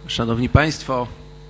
Szanowni Państwo,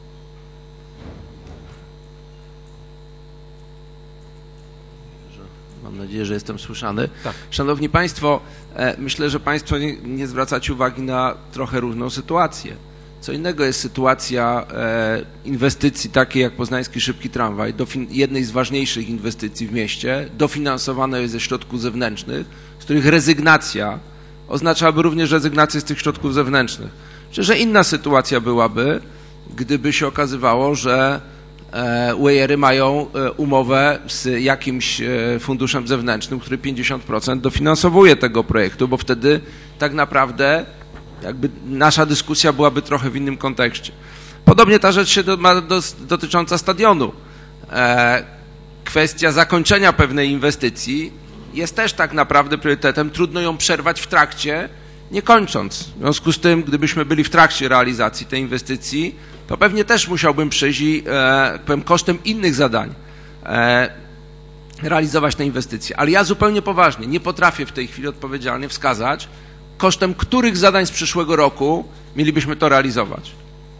mam nadzieję, że jestem słyszany. Tak. Szanowni Państwo, myślę, że Państwo nie zwracacie uwagi na trochę różną sytuację. Co innego jest sytuacja inwestycji takiej jak poznański szybki tramwaj, jednej z ważniejszych inwestycji w mieście, dofinansowana jest ze środków zewnętrznych, z których rezygnacja oznaczałaby również rezygnację z tych środków zewnętrznych. Myślę, że inna sytuacja byłaby, gdyby się okazywało, że Wayery mają umowę z jakimś funduszem zewnętrznym, który 50% dofinansowuje tego projektu, bo wtedy tak naprawdę jakby nasza dyskusja byłaby trochę w innym kontekście. Podobnie ta rzecz się dotycząca stadionu. Kwestia zakończenia pewnej inwestycji jest też tak naprawdę priorytetem. Trudno ją przerwać w trakcie, nie kończąc. W związku z tym, gdybyśmy byli w trakcie realizacji tej inwestycji, to pewnie też musiałbym przyjść i powiem, kosztem innych zadań realizować te inwestycje. Ale ja zupełnie poważnie nie potrafię w tej chwili odpowiedzialnie wskazać, kosztem których zadań z przyszłego roku mielibyśmy to realizować.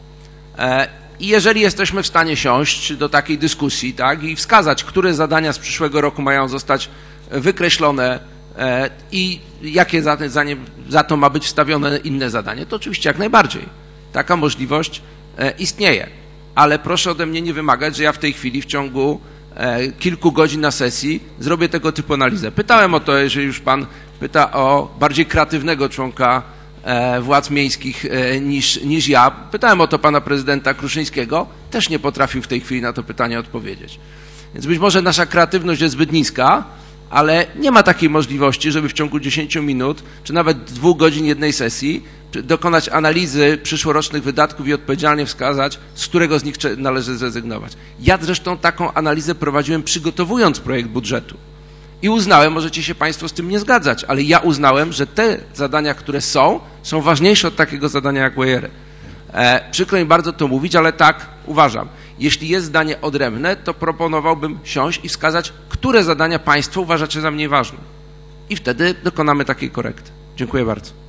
I jeżeli jesteśmy w stanie siąść do takiej dyskusji, tak, i wskazać, które zadania z przyszłego roku mają zostać wykreślone i jakie za to ma być wstawione inne zadanie, to oczywiście jak najbardziej. Taka możliwość istnieje. Ale proszę ode mnie nie wymagać, że ja w tej chwili w ciągu kilku godzin na sesji zrobię tego typu analizę. Pytałem o to, jeżeli już Pan pyta o bardziej kreatywnego członka władz miejskich niż ja. Pytałem o to pana prezydenta Kruszyńskiego, też nie potrafił w tej chwili na to pytanie odpowiedzieć. Więc być może nasza kreatywność jest zbyt niska, ale nie ma takiej możliwości, żeby w ciągu 10 minut, czy nawet 2 godzin jednej sesji dokonać analizy przyszłorocznych wydatków i odpowiedzialnie wskazać, z którego z nich należy zrezygnować. Ja zresztą taką analizę prowadziłem, przygotowując projekt budżetu. I uznałem, możecie się Państwo z tym nie zgadzać, ale ja uznałem, że te zadania, które są ważniejsze od takiego zadania jak Wayery. Przykro mi bardzo to mówić, ale tak uważam. Jeśli jest zdanie odrębne, to proponowałbym siąść i wskazać, które zadania Państwo uważacie za mniej ważne. I wtedy dokonamy takiej korekty. Dziękuję bardzo.